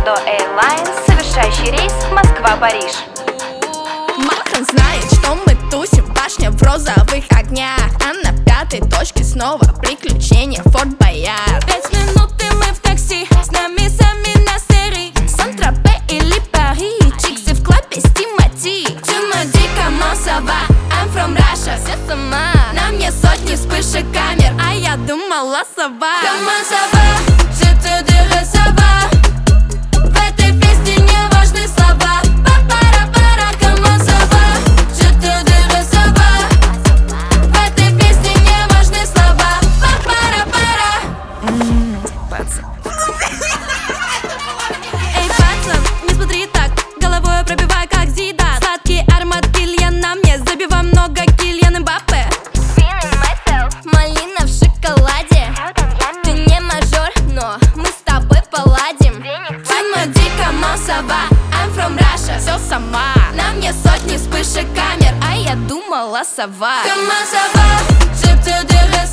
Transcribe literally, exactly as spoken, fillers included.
Bordeaux Airlines, совершающий рейс Москва-Париж. Махан знает, что мы тусим, башня в розовых огнях, а на пятой точке снова приключения Форт Боярд. Пять минут и мы в такси, с нами сами на серии. Сан-Тропе или Пари, чиксы в клабе с Тимати. Tu me dis comment ça va, I'm from Russia. Все сама, На мне сотни вспышек камер, а я думала сова. Comment ça va, je te dirai ça va. В этой песне не важны слова. Па-пара-пара, comment ça va, je te dirai ça va. В этой песне не важны слова. Па-пара-пара. Пацан. Эй, пацан, не смотри так, головой пробивай как Зидан. Сладкий аромат Кильяна, мне забивай много Кильян Мбаппе. Малина в шоколаде, ты не мажор, но мы с тобой поладим. Tu me dis comment ça va, I'm from Russia. Все сама, На мне сотни вспышек камер, а я думала сова. comment ça va, je te dirai